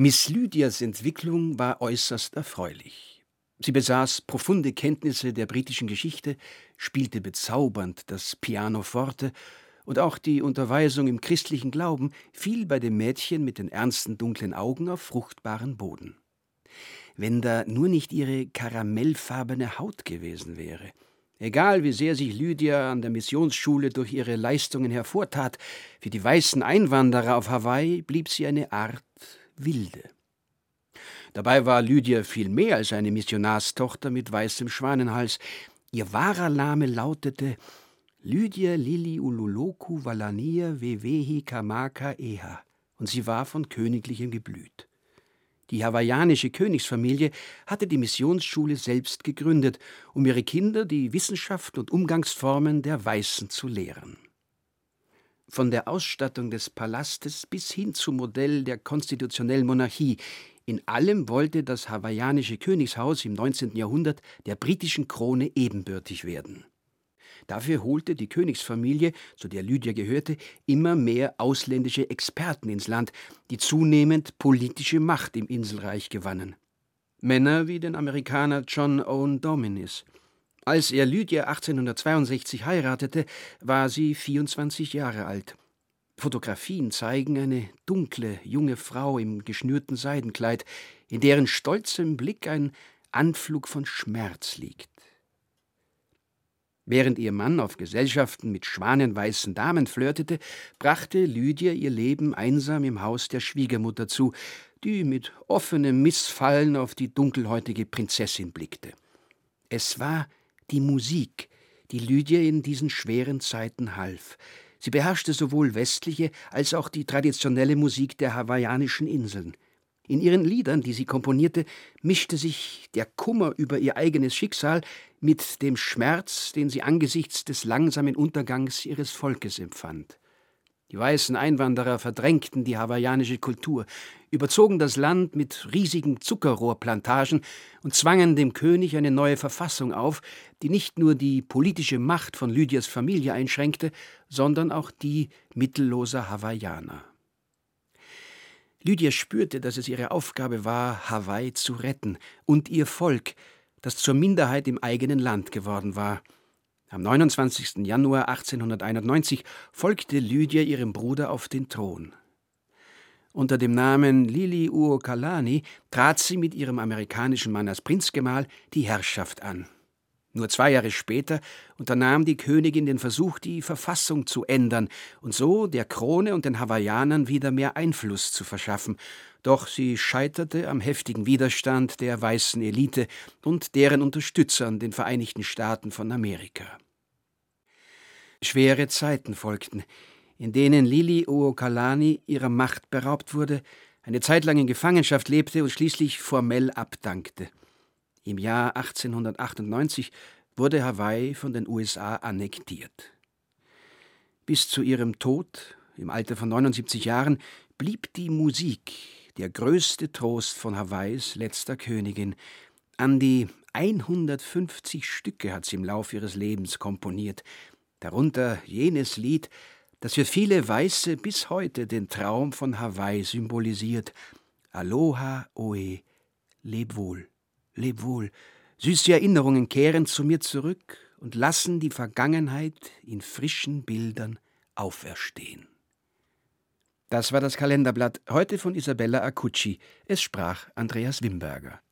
Miss Lydias Entwicklung war äußerst erfreulich. Sie besaß profunde Kenntnisse der britischen Geschichte, spielte bezaubernd das Pianoforte, und auch die Unterweisung im christlichen Glauben fiel bei dem Mädchen mit den ernsten, dunklen Augen auf fruchtbaren Boden. Wenn da nur nicht ihre karamellfarbene Haut gewesen wäre. Egal, wie sehr sich Lydia an der Missionsschule durch ihre Leistungen hervortat, für die weißen Einwanderer auf Hawaii blieb sie eine Art Wilde. Dabei war Lydia viel mehr als eine Missionarstochter mit weißem Schwanenhals. Ihr wahrer Name lautete Lydia Liliuonoku Walania Wewehi Kamaka Eha, und sie war von königlichem Geblüt. Die hawaiianische Königsfamilie hatte die Missionsschule selbst gegründet, um ihre Kinder die Wissenschaft und Umgangsformen der Weißen zu lehren. Von der Ausstattung des Palastes bis hin zum Modell der konstitutionellen Monarchie, in allem wollte das hawaiianische Königshaus im 19. Jahrhundert der britischen Krone ebenbürtig werden. Dafür holte die Königsfamilie, zu der Lydia gehörte, immer mehr ausländische Experten ins Land, die zunehmend politische Macht im Inselreich gewannen. Männer wie den Amerikaner John Owen Dominis. Als er Lydia 1862 heiratete, war sie 24 Jahre alt. Fotografien zeigen eine dunkle, junge Frau im geschnürten Seidenkleid, in deren stolzem Blick ein Anflug von Schmerz liegt. Während ihr Mann auf Gesellschaften mit schwanenweißen Damen flirtete, brachte Lydia ihr Leben einsam im Haus der Schwiegermutter zu, die mit offenem Missfallen auf die dunkelhäutige Prinzessin blickte. Es war die Musik, die Lydia in diesen schweren Zeiten half. Sie beherrschte sowohl westliche als auch die traditionelle Musik der hawaiianischen Inseln. In ihren Liedern, die sie komponierte, mischte sich der Kummer über ihr eigenes Schicksal mit dem Schmerz, den sie angesichts des langsamen Untergangs ihres Volkes empfand. Die weißen Einwanderer verdrängten die hawaiianische Kultur, überzogen das Land mit riesigen Zuckerrohrplantagen und zwangen dem König eine neue Verfassung auf, die nicht nur die politische Macht von Lydias Familie einschränkte, sondern auch die mittelloser Hawaiianer. Lydia spürte, dass es ihre Aufgabe war, Hawaii zu retten und ihr Volk, das zur Minderheit im eigenen Land geworden war. Am 29. Januar 1891 folgte Lydia ihrem Bruder auf den Thron. Unter dem Namen Liliuokalani trat sie mit ihrem amerikanischen Mann als Prinzgemahl die Herrschaft an. Nur 2 Jahre später unternahm die Königin den Versuch, die Verfassung zu ändern und so der Krone und den Hawaiianern wieder mehr Einfluss zu verschaffen. Doch sie scheiterte am heftigen Widerstand der weißen Elite und deren Unterstützern, den Vereinigten Staaten von Amerika. Schwere Zeiten folgten, in denen Liliuokalani ihrer Macht beraubt wurde, eine Zeit lang in Gefangenschaft lebte und schließlich formell abdankte. Im Jahr 1898 wurde Hawaii von den USA annektiert. Bis zu ihrem Tod, im Alter von 79 Jahren, blieb die Musik der größte Trost von Hawaiis letzter Königin. An die 150 Stücke hat sie im Lauf ihres Lebens komponiert, darunter jenes Lied, das für viele Weiße bis heute den Traum von Hawaii symbolisiert. Aloha Oe, leb wohl. Leb wohl, süße Erinnerungen kehren zu mir zurück und lassen die Vergangenheit in frischen Bildern auferstehen. Das war das Kalenderblatt, heute von Isabella Acucci. Es sprach Andreas Wimberger.